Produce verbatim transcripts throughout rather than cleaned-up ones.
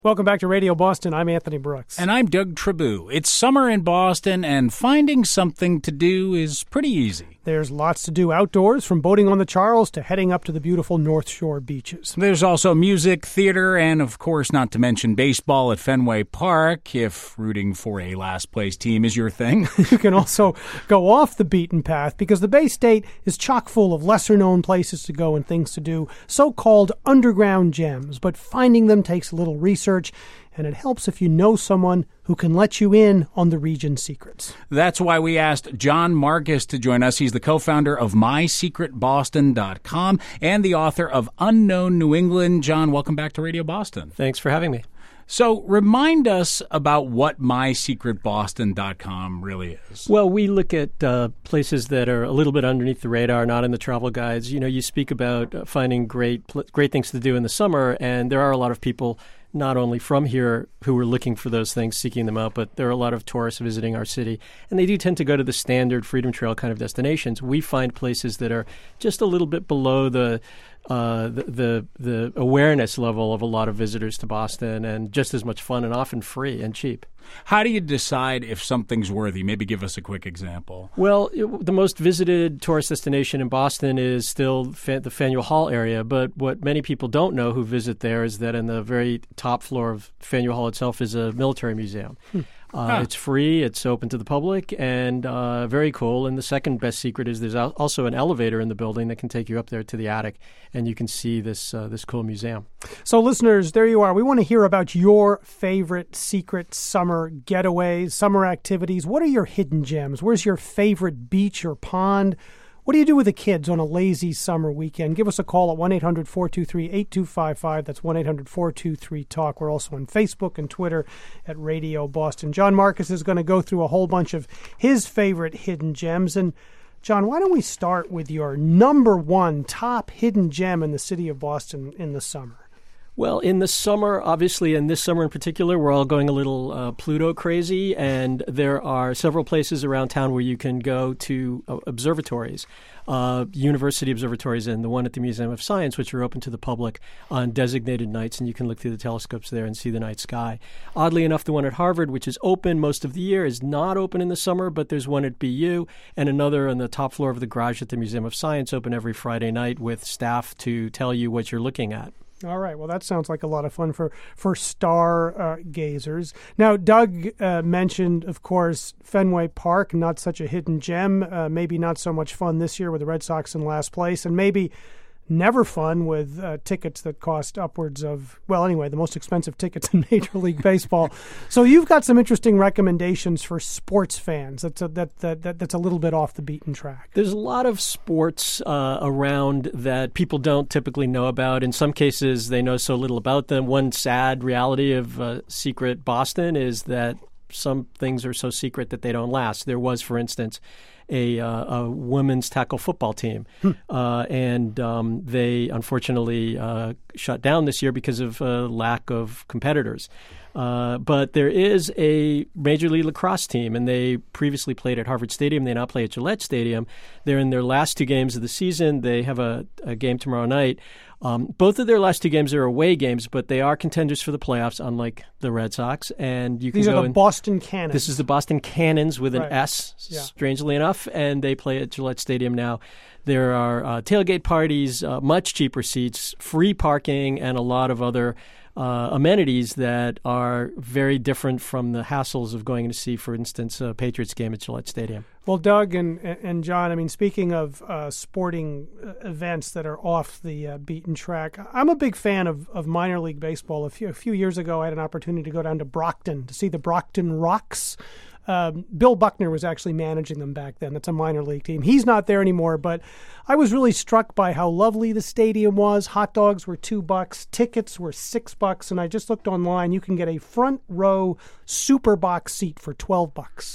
Welcome back to Radio Boston. I'm Anthony Brooks. And I'm Doug Tribou. It's summer in Boston, and finding something to do is pretty easy. There's lots to do outdoors, from boating on the Charles to heading up to the beautiful North Shore beaches. There's also music, theater, and, of course, not to mention baseball at Fenway Park, if rooting for a last-place team is your thing. You can also go off the beaten path, because the Bay State is chock full of lesser-known places to go and things to do, so-called underground gems. But finding them takes a little research, and it helps if you know someone who can let you in on the region's secrets. That's why we asked John Marcus to join us. He's the co-founder of my secret boston dot com and the author of Unknown New England. John, welcome back to Radio Boston. Thanks for having me. So remind us about what my secret boston dot com really is. Well, we look at uh, places that are a little bit underneath the radar, not in the travel guides. You know, you speak about uh, finding great great things to do in the summer, and there are a lot of people not only from here who are looking for those things, seeking them out, but there are a lot of tourists visiting our city. And they do tend to go to the standard Freedom Trail kind of destinations. We find places that are just a little bit below the uh, the, the the awareness level of a lot of visitors to Boston, and just as much fun and often free and cheap. How do you decide if something's worthy? Maybe give us a quick example. Well, it, the most visited tourist destination in Boston is still fa- the Faneuil Hall area, but what many people don't know who visit there is that in the very top floor of Faneuil Hall itself is a military museum. Hmm. Uh, huh. It's free, it's open to the public, and uh, very cool. And the second best secret is there's al- also an elevator in the building that can take you up there to the attic, and you can see this uh, this cool museum. So listeners, there you are. We want to hear about your favorite secret summer getaways, summer activities. What are your hidden gems? Where's your favorite beach or pond? What do you do with the kids on a lazy summer weekend? Give us a call at one eight hundred four two three eight two five five. That's one eight hundred four two three talk. We're also on Facebook and Twitter at Radio Boston. John Marcus is going to go through a whole bunch of his favorite hidden gems. And, John, why don't we start with your number one top hidden gem in the city of Boston in the summer? Well, in the summer, obviously, and this summer in particular, we're all going a little uh, Pluto crazy, and there are several places around town where you can go to uh, observatories, uh, university observatories, and the one at the Museum of Science, which are open to the public on designated nights, and you can look through the telescopes there and see the night sky. Oddly enough, the one at Harvard, which is open most of the year, is not open in the summer, but there's one at B U, and another on the top floor of the garage at the Museum of Science, open every Friday night with staff to tell you what you're looking at. All right. Well, that sounds like a lot of fun for, for star uh, gazers. Now, Doug uh, mentioned, of course, Fenway Park, not such a hidden gem. Uh, maybe not so much fun this year with the Red Sox in last place, and maybe never fun with uh, tickets that cost upwards of, well, anyway, the most expensive tickets in Major League Baseball. So you've got some interesting recommendations for sports fans. That's a, that, that, that that's a little bit off the beaten track. There's a lot of sports uh, around that people don't typically know about. In some cases, they know so little about them. One sad reality of uh, secret Boston is that some things are so secret that they don't last. There was, for instance, a, uh, a women's tackle football team, hmm. uh, and um, they unfortunately uh, shut down this year because of uh, lack of competitors. Uh, but there is a Major League Lacrosse team, and they previously played at Harvard Stadium. They now play at Gillette Stadium. They're in their last two games of the season. They have a, a game tomorrow night. Um, both of their last two games are away games, but they are contenders for the playoffs, unlike the Red Sox. And you can These go are the and, Boston Cannons. This is the Boston Cannons with an right. S, yeah. strangely enough, and they play at Gillette Stadium now. There are uh, tailgate parties, uh, much cheaper seats, free parking, and a lot of other uh, amenities that are very different from the hassles of going to see, for instance, a Patriots game at Gillette Stadium. Well, Doug and and John, I mean, speaking of uh, sporting events that are off the uh, beaten track, I'm a big fan of, of minor league baseball. A few, a few years ago, I had an opportunity to go down to Brockton to see the Brockton Rocks. Um, Bill Buckner was actually managing them back then. That's a minor league team. He's not there anymore, but I was really struck by how lovely the stadium was. Hot dogs were two bucks. Tickets were six bucks. And I just looked online. You can get a front row super box seat for twelve bucks.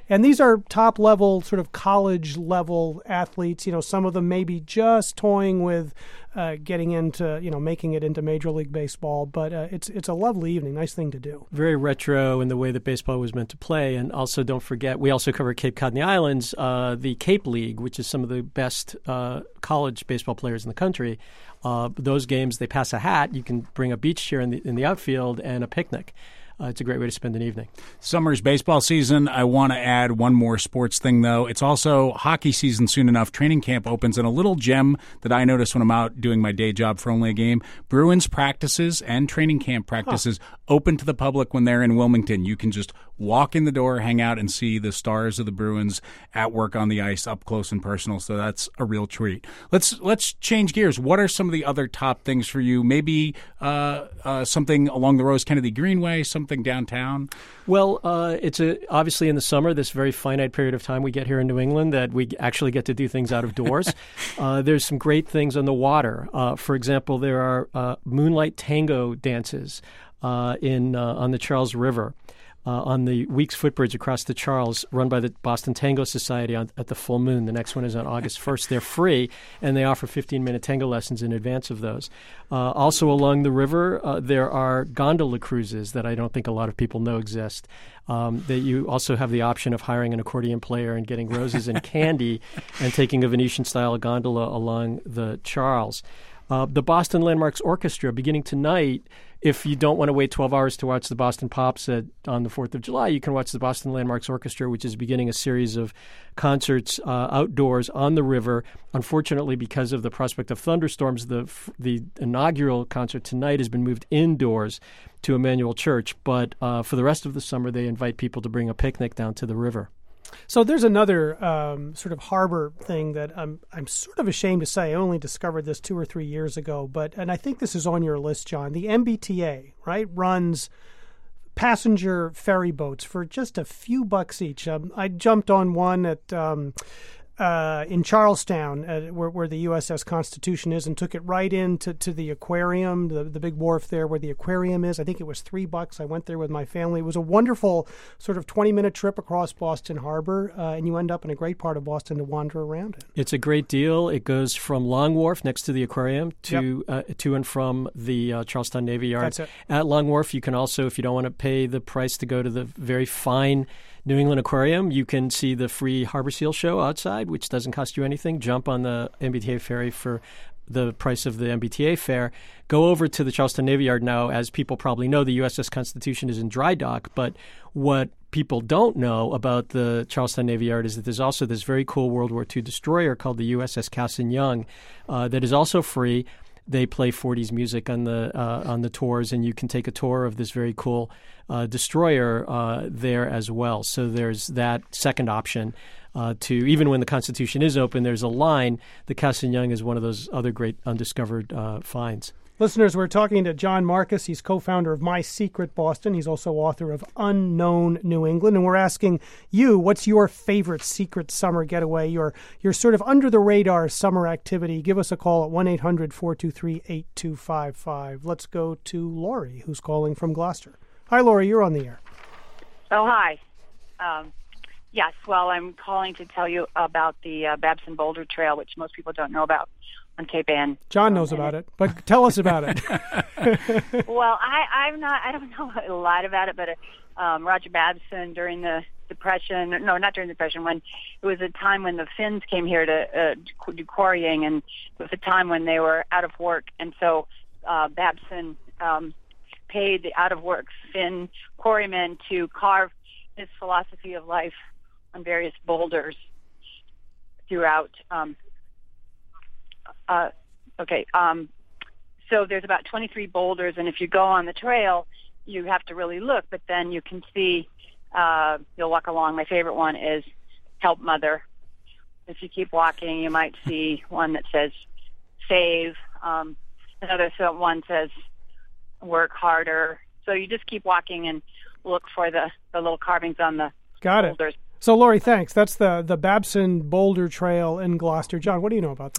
And these are top-level, sort of college-level athletes. You know, some of them maybe just toying with uh, getting into, you know, making it into Major League Baseball. But uh, it's it's a lovely evening, nice thing to do. Very retro in the way that baseball was meant to play. And also, don't forget, we also cover Cape Cod and the Islands, uh, the Cape League, which is some of the best uh, college baseball players in the country. Uh, those games, they pass a hat. You can bring a beach chair in the in the outfield and a picnic. Uh, it's a great way to spend an evening. Summer's baseball season. I want to add one more sports thing, though. It's also hockey season soon enough. Training camp opens, and a little gem that I notice when I'm out doing my day job for only a game, Bruins practices and training camp practices huh. open to the public when they're in Wilmington. You can just walk in the door, hang out, and see the stars of the Bruins at work on the ice up close and personal, so that's a real treat. Let's let's change gears. What are some of the other top things for you? Maybe uh, uh, something along the Rose Kennedy Greenway, something downtown? Well, uh, it's a, obviously in the summer, this very finite period of time we get here in New England that we actually get to do things out of doors. uh, there's some great things on the water. Uh, for example, there are uh, moonlight tango dances uh, in uh, on the Charles River. Uh, on the Weeks Footbridge across the Charles, run by the Boston Tango Society on, at the full moon. The next one is on August first. They're free, and they offer fifteen-minute tango lessons in advance of those. Uh, also along the river, uh, there are gondola cruises that I don't think a lot of people know exist. Um, that you also have the option of hiring an accordion player and getting roses and candy and taking a Venetian-style gondola along the Charles. Uh, the Boston Landmarks Orchestra, beginning tonight, if you don't want to wait twelve hours to watch the Boston Pops at, on the fourth of July, you can watch the Boston Landmarks Orchestra, which is beginning a series of concerts uh, outdoors on the river. Unfortunately, because of the prospect of thunderstorms, the the inaugural concert tonight has been moved indoors to Emmanuel Church. But uh, for the rest of the summer, they invite people to bring a picnic down to the river. So there's another um, sort of harbor thing that I'm I'm sort of ashamed to say. I only discovered this two or three years ago, but and I think this is on your list, John. The M B T A, right, runs passenger ferry boats for just a few bucks each. Um, I jumped on one at um, uh, in Charlestown, uh, where, where the U S S Constitution is, and took it right into to the aquarium, the the big wharf there where the aquarium is. I think it was three bucks. I went there with my family. It was a wonderful sort of twenty minute trip across Boston Harbor, uh, and you end up in a great part of Boston to wander around it. It's a great deal. It goes from Long Wharf next to the aquarium to yep. uh, to and from the uh, Charlestown Navy Yard. That's it. At Long Wharf, you can also, if you don't want to pay the price to go to the very fine New England Aquarium, you can see the free Harbor Seal show outside, which doesn't cost you anything. Jump on the M B T A ferry for the price of the M B T A fare. Go over to the Charleston Navy Yard now. As people probably know, the U S S Constitution is in dry dock, but what people don't know about the Charleston Navy Yard is that there's also this very cool World War Two destroyer called the U S S Cassin Young uh, that is also free. They play forties music on the uh, on the tours, and you can take a tour of this very cool uh, destroyer uh, there as well. So there's that second option. Uh, to even when the Constitution is open, there's a line. The Cassin Young is one of those other great undiscovered uh, finds. Listeners, we're talking to John Marcus. He's co-founder of My Secret Boston. He's also author of Unknown New England. And we're asking you, what's your favorite secret summer getaway, your your sort of under-the-radar summer activity? Give us a call at one eight hundred four two three eight two five five. Let's go to Lori, who's calling from Gloucester. Hi, Lori, you're on the air. Oh, hi. Um, yes, well, I'm calling to tell you about the uh, Babson Boulder Trail, which most people don't know about. On Cape Ann. John knows um, about it, but tell us about it. Well, I, I'm not, I don't know a lot about it, but uh, um, Roger Babson during the Depression, no, not during the Depression, when it was a time when the Finns came here to uh, do quarrying, and it was a time when they were out of work, and so uh, Babson um, paid the out-of-work Finn quarrymen to carve his philosophy of life on various boulders throughout um Uh, okay, um, so there's about twenty-three boulders, and if you go on the trail, you have to really look, but then you can see, uh, you'll walk along. My favorite one is Help Mother. If you keep walking, you might see one that says Save. Um, another one says Work Harder. So you just keep walking and look for the, the little carvings on the Got boulders. It. So, Lori, thanks. That's the, the Babson Boulder Trail in Gloucester. John, what do you know about that?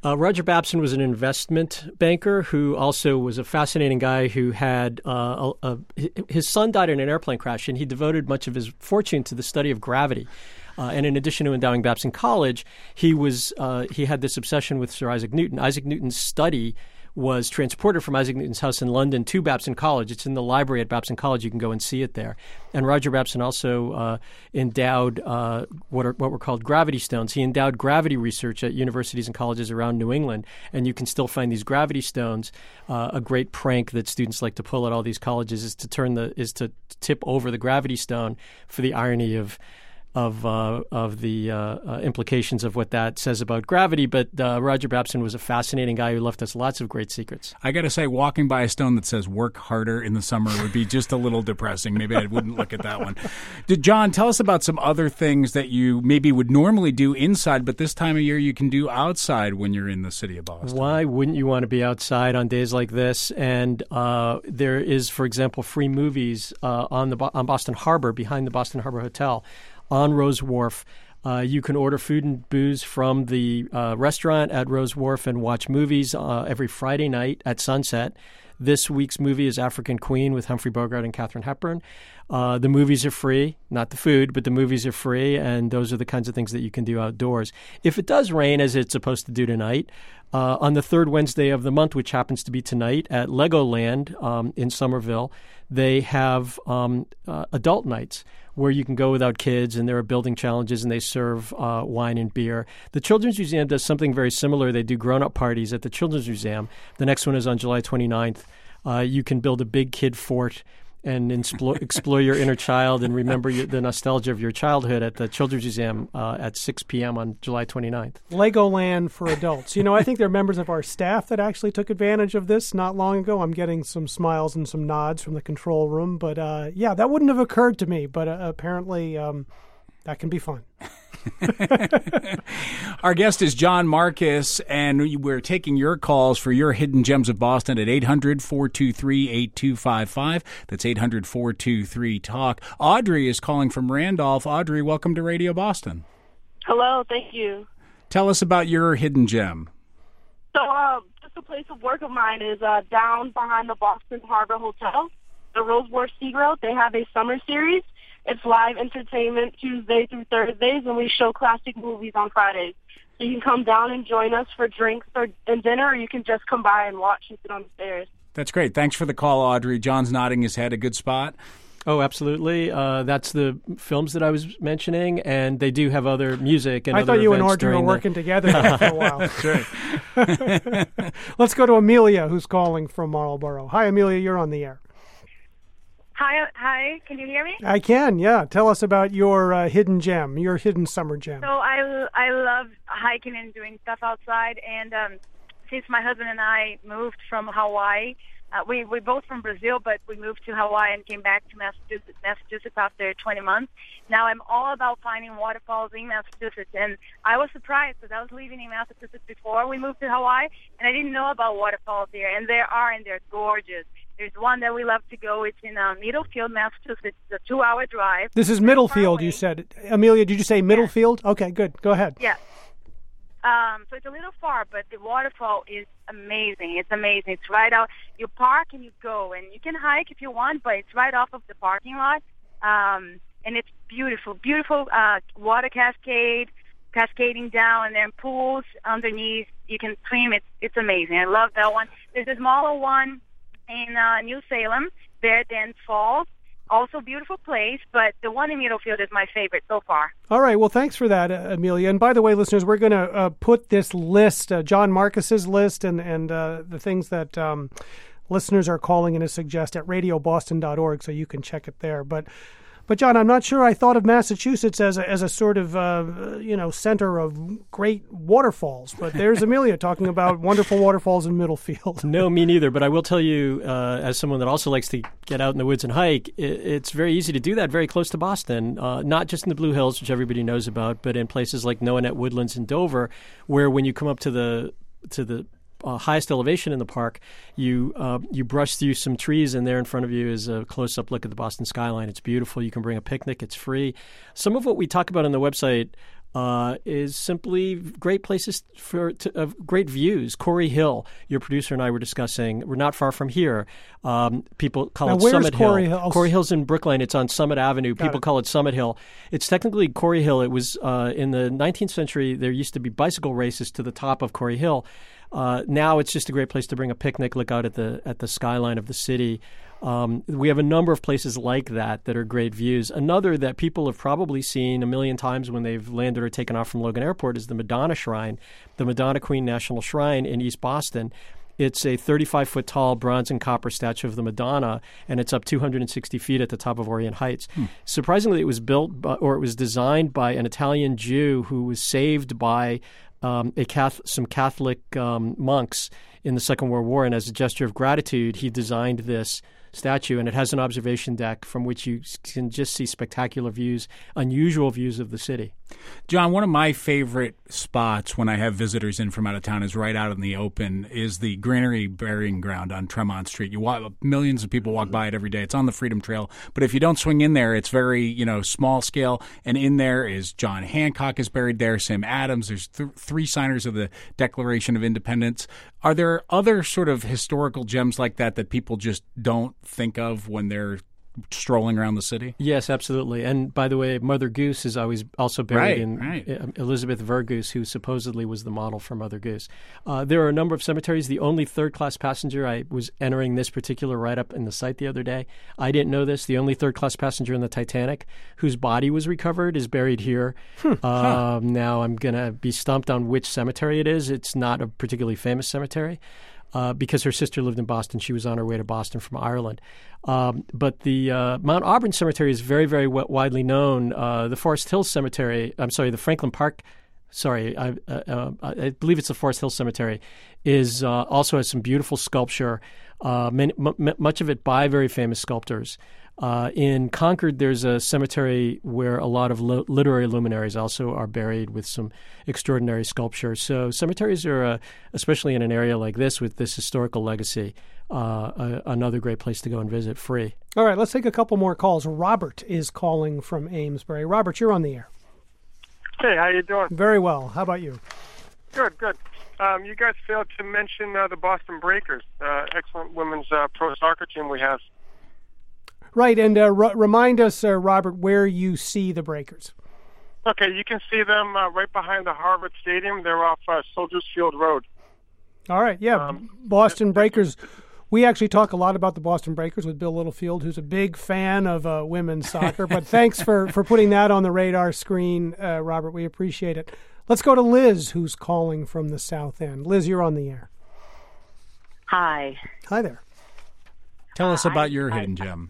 Uh, Roger Babson was an investment banker who also was a fascinating guy who had uh, a, a, his son died in an airplane crash, and he devoted much of his fortune to the study of gravity. Uh, and in addition to endowing Babson College, he was uh, he had this obsession with Sir Isaac Newton. Isaac Newton's study was transported from Isaac Newton's house in London to Babson College. It's in the library at Babson College. You can go and see it there. And Roger Babson also uh, endowed uh, what are what were called gravity stones. He endowed gravity research at universities and colleges around New England, and you can still find these gravity stones. Uh, a great prank that students like to pull at all these colleges is to turn the is to tip over the gravity stone for the irony of. of uh, of the uh, uh, implications of what that says about gravity. But uh, Roger Babson was a fascinating guy who left us lots of great secrets. I got to say, walking by a stone that says work harder in the summer would be just a little depressing. Maybe I wouldn't look at that one. Did John, tell us about some other things that you maybe would normally do inside, but this time of year you can do outside when you're in the city of Boston. Why wouldn't you want to be outside on days like this? And uh, there is, for example, free movies uh, on the on Boston Harbor, behind the Boston Harbor Hotel, on Rose Wharf. Uh, you can order food and booze from the uh, restaurant at Rose Wharf and watch movies uh, every Friday night at sunset. This week's movie is African Queen with Humphrey Bogart and Katharine Hepburn. Uh, the movies are free, not the food, but the movies are free, and those are the kinds of things that you can do outdoors. If it does rain, as it's supposed to do tonight, uh, on the third Wednesday of the month, which happens to be tonight, at Legoland um, in Somerville, they have um, uh, adult nights where you can go without kids, and there are building challenges, and they serve uh, wine and beer. The Children's Museum does something very similar. They do grown-up parties at the Children's Museum. The next one is on July twenty-ninth. Uh, you can build a big kid fort and explore, explore your inner child and remember your, the nostalgia of your childhood at the Children's Museum uh, at six p.m. on July twenty-ninth. Legoland for adults. You know, I think there are members of our staff that actually took advantage of this not long ago. I'm getting some smiles and some nods from the control room. But, uh, yeah, that wouldn't have occurred to me. But uh, apparently um, that can be fun. Our guest is John Marcus, and we're taking your calls for your Hidden Gems of Boston at eight hundred, four two three, eight two five five. That's eight hundred, four two three, talk. Audrey is calling from Randolph. Audrey, welcome to Radio Boston. Hello, thank you. Tell us about your hidden gem. So, um, just a place of work of mine is uh, down behind the Boston Harbor Hotel, the Rose Wharf Sea Grill. They have a summer series. It's live entertainment Tuesday through Thursdays, and we show classic movies on Fridays. So you can come down and join us for drinks or and dinner, or you can just come by and watch and sit on the stairs. That's great. Thanks for the call, Audrey. John's nodding his head. A good spot. Oh, absolutely. Uh, that's the films that I was mentioning, and they do have other music and I other thought you and events Audrey were during working the... together for a while. That's right. Let's go to Amelia, who's calling from Marlborough. Hi, Amelia. You're on the air. Hi, hi. Can you hear me? I can, yeah. Tell us about your uh, hidden gem, your hidden summer gem. So I, I love hiking and doing stuff outside. And um, since my husband and I moved from Hawaii, uh, we we both from Brazil, but we moved to Hawaii and came back to Massachusetts, Massachusetts after twenty months. Now I'm all about finding waterfalls in Massachusetts. And I was surprised because I was living in Massachusetts before we moved to Hawaii, and I didn't know about waterfalls here. And there are, and they're gorgeous. There's one that we love to go. It's in uh, Middlefield, Massachusetts. It's a two-hour drive. This is Middlefield, you said. Amelia, did you say Middlefield? Yeah. Okay, good. Go ahead. Yeah. Um, so it's a little far, but the waterfall is amazing. It's amazing. It's right out. You park and you go, and you can hike if you want, but it's right off of the parking lot. Um, and it's beautiful, beautiful uh, water cascade, cascading down, and then pools underneath. You can swim. It's it's amazing. I love that one. There's a smaller one in uh, New Salem, Bear Dance Falls. Also beautiful place, but the one in Middlefield is my favorite so far. All right. Well, thanks for that, uh, Amelia. And by the way, listeners, we're going to uh, put this list, uh, John Marcus's list, and, and uh, the things that um, listeners are calling in to suggest at radio boston dot org, so you can check it there. But But, John, I'm not sure I thought of Massachusetts as a, as a sort of, uh, you know, center of great waterfalls. But there's Amelia talking about wonderful waterfalls in Middlefield. No, me neither. But I will tell you, uh, as someone that also likes to get out in the woods and hike, it, it's very easy to do that very close to Boston, uh, not just in the Blue Hills, which everybody knows about, but in places like Noanette Woodlands and Dover, where when you come up to the to the Uh, highest elevation in the park, you uh, you brush through some trees, and there in front of you is a close-up look at the Boston skyline. It's beautiful. You can bring a picnic. It's free. Some of what we talk about on the website uh, is simply great places for to, uh, great views. Corey Hill, your producer and I were discussing. We're not far from here. Um, people call now, it where's Summit Corey Hill. Hill? Corey Hill's in Brookline. It's on Summit Avenue. Got people it. call it Summit Hill. It's technically Corey Hill. It was uh, in the nineteenth century. There used to be bicycle races to the top of Corey Hill. Uh, now it's just a great place to bring a picnic, look out at the at the skyline of the city. Um, we have a number of places like that that are great views. Another that people have probably seen a million times when they've landed or taken off from Logan Airport is the Madonna Shrine, the Madonna Queen National Shrine in East Boston. It's a thirty-five foot tall bronze and copper statue of the Madonna, and it's up two hundred sixty feet at the top of Orient Heights. Hmm. Surprisingly, it was built by, or it was designed by an Italian Jew who was saved by um, a Catholic, some Catholic um, monks in the Second World War, and as a gesture of gratitude, he designed this statue, and it has an observation deck from which you can just see spectacular views, unusual views of the city. John, one of my favorite spots when I have visitors in from out of town is right out in the open is the Granary Burying Ground on Tremont Street. You walk, millions of people walk by it every day. It's on the Freedom Trail, but if you don't swing in there, it's very, you know, small scale. And in there is John Hancock is buried there, Sam Adams. There's th- three signers of the Declaration of Independence. Are there other sort of historical gems like that that people just don't think of when they're strolling around the city? Yes, absolutely. And by the way, Mother Goose is always also buried right, in right. Elizabeth Vergoose, who supposedly was the model for Mother Goose. Uh, there are a number of cemeteries. The only third-class passenger, I was entering this particular write-up in the site the other day. I didn't know this. The only third-class passenger in the Titanic whose body was recovered is buried here. Hmm. Um, huh. Now I'm going to be stumped on which cemetery it is. It's not a particularly famous cemetery. Uh, because her sister lived in Boston. She was on her way to Boston from Ireland. Um, but the uh, Mount Auburn Cemetery is very, very w- widely known. Uh, the Forest Hills Cemetery, I'm sorry, the Franklin Park, sorry, I, uh, uh, I believe it's the Forest Hills Cemetery, is uh, also has some beautiful sculpture, uh, many, m- much of it by very famous sculptors. Uh, in Concord, there's a cemetery where a lot of lo- literary luminaries also are buried with some extraordinary sculpture. So cemeteries are, uh, especially in an area like this with this historical legacy, uh, a- another great place to go and visit free. All right, let's take a couple more calls. Robert is calling from Amesbury. Robert, you're on the air. Hey, how you doing? Very well. How about you? Good, good. Um, you guys failed to mention uh, the Boston Breakers, uh, excellent women's uh, pro soccer team we have. Right, and uh, r- remind us, uh, Robert, where you see the Breakers. Okay, you can see them uh, right behind the Harvard Stadium. They're off uh, Soldiers Field Road. All right, yeah, um, Boston Breakers. We actually talk a lot about the Boston Breakers with Bill Littlefield, who's a big fan of uh, women's soccer. But thanks for, for putting that on the radar screen, uh, Robert. We appreciate it. Let's go to Liz, who's calling from the South End. Liz, you're on the air. Hi. Hi there. Tell us uh, about I, your I, hidden gem.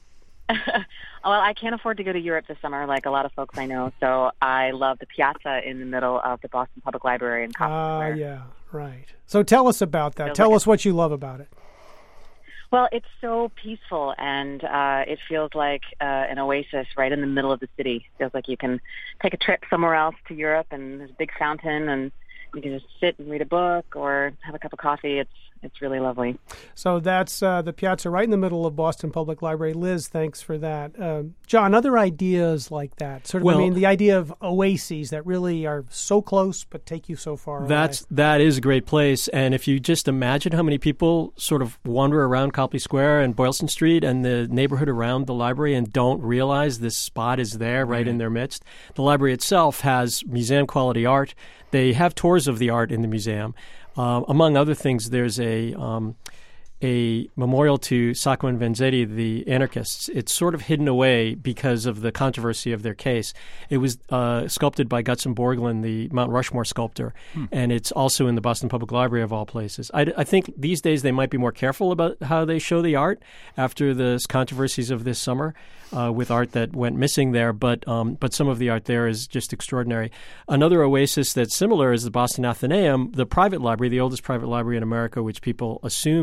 Well, I can't afford to go to Europe this summer, like a lot of folks I know. So I love the piazza in the middle of the Boston Public Library in Coffee Ah, Square. uh, yeah, right. So tell us about that. Feels Tell like us what you love about it. Well, it's so peaceful, and uh, it feels like uh, an oasis right in the middle of the city. It feels like you can take a trip somewhere else to Europe, and there's a big fountain, and you can just sit and read a book or have a cup of coffee. It's it's really lovely. So that's uh, the piazza right in the middle of Boston Public Library. Liz, thanks for that. Uh, John, other ideas like that? Sort of, well, I mean, the idea of oases that really are so close but take you so far That's away. that is a great place, and if you just imagine how many people sort of wander around Copley Square and Boylston Street and the neighborhood around the library and don't realize this spot is there right mm-hmm. in their midst. The library itself has museum-quality art. They have tours of the art in the museum. Uh, among other things, there's a um, a memorial to Sacco and Vanzetti, the anarchists. It's sort of hidden away because of the controversy of their case. It was uh, sculpted by Gutzon Borglum, the Mount Rushmore sculptor, hmm. and it's also in the Boston Public Library of all places. I, I think these days they might be more careful about how they show the art after the controversies of this summer uh, with art that went missing there, but um, but some of the art there is just extraordinary. Another oasis that's similar is the Boston Athenaeum, the private library, the oldest private library in America, which people assume to be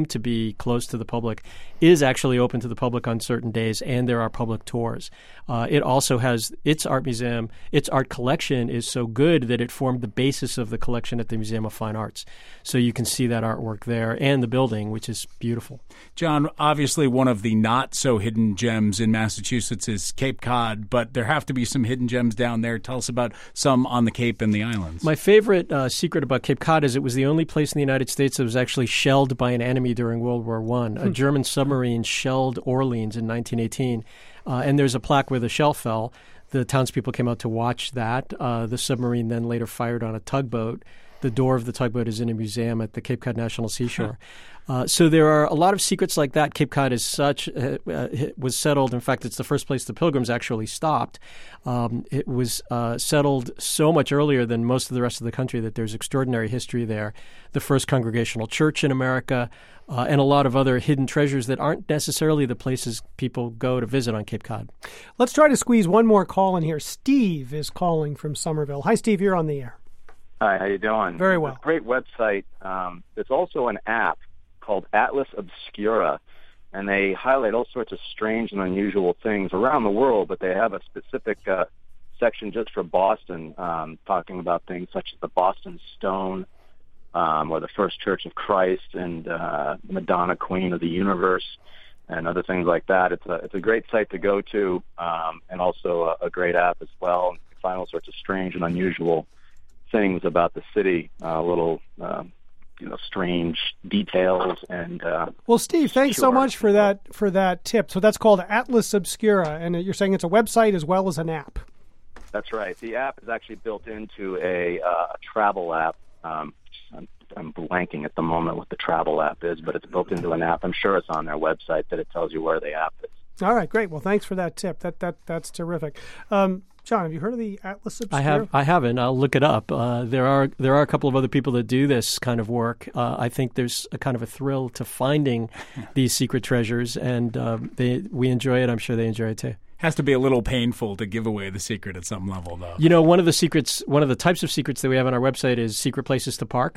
be closed to the public, is actually open to the public on certain days, and there are public tours. Uh, it also has its art museum. Its art collection is so good that it formed the basis of the collection at the Museum of Fine Arts. So you can see that artwork there and the building, which is beautiful. John, obviously one of the not-so-hidden gems in Massachusetts is Cape Cod, but there have to be some hidden gems down there. Tell us about some on the Cape and the islands. My favorite uh, secret about Cape Cod is it was the only place in the United States that was actually shelled by an enemy during World War One. A German submarine shelled Orleans in nineteen eighteen, uh, and there's a plaque where the shell fell. The townspeople came out to watch that. Uh, the submarine then later fired on a tugboat. The door of the tugboat is in a museum at the Cape Cod National Seashore. Uh, so there are a lot of secrets like that. Cape Cod is such uh, uh, it was settled. In fact, it's the first place the Pilgrims actually stopped. Um, it was uh, settled so much earlier than most of the rest of the country that there's extraordinary history there. The first Congregational Church in America, uh, and a lot of other hidden treasures that aren't necessarily the places people go to visit on Cape Cod. Let's try to squeeze one more call in here. Steve is calling from Somerville. Hi, Steve. You're on the air. Hi, how you doing? Very well. It's a great website. Um, there's also an app called Atlas Obscura, and they highlight all sorts of strange and unusual things around the world, but they have a specific uh, section just for Boston, um, talking about things such as the Boston Stone, um, or the First Church of Christ, and uh, Madonna, Queen of the Universe, and other things like that. It's a it's a great site to go to, um, and also a, a great app as well. You can find all sorts of strange and unusual things about the city, uh, little um, you know strange details. And uh, well, Steve, thanks sure. so much for that for that tip. So that's called Atlas Obscura, and you're saying it's a website as well as an app. That's right. The app is actually built into a, uh, a travel app. Um, I'm, I'm blanking at the moment what the travel app is, but it's built into an app. I'm sure it's on their website that it tells you where the app is. All right, great. Well, thanks for that tip. That that that's terrific. Um, John, have you heard of the Atlas Obscura? I have. I haven't. I'll look it up. Uh, there are there are a couple of other people that do this kind of work. Uh, I think there's a kind of a thrill to finding these secret treasures, and um, they we enjoy it. I'm sure they enjoy it too. Has to be a little painful to give away the secret at some level, though. You know, one of the secrets, one of the types of secrets that we have on our website is secret places to park,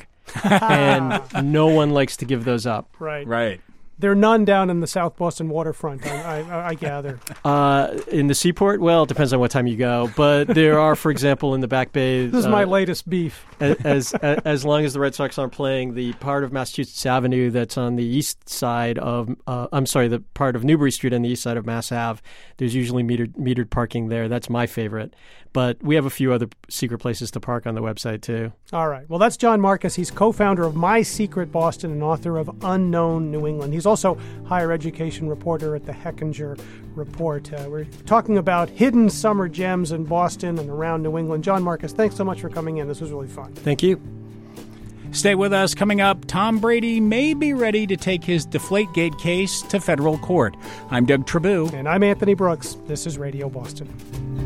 and no one likes to give those up. Right. Right. There are none down in the South Boston waterfront, I, I, I gather. Uh, in the Seaport? Well, it depends on what time you go. But there are, for example, in the Back Bay... This is uh, my latest beef. as, as as long as the Red Sox aren't playing, the part of Massachusetts Avenue that's on the east side of... Uh, I'm sorry, the part of Newbury Street on the east side of Mass Ave, there's usually metered, metered parking there. That's my favorite. But we have a few other secret places to park on the website, too. All right. Well, that's John Marcus. He's co-founder of My Secret Boston and author of Unknown New England. He's also higher education reporter at the Hechinger Report. Uh, we're talking about hidden summer gems in Boston and around New England. John Marcus, thanks so much for coming in. This was really fun. Thank you. Stay with us. Coming up, Tom Brady may be ready to take his Deflategate case to federal court. I'm Doug Trabue. And I'm Anthony Brooks. This is Radio Boston.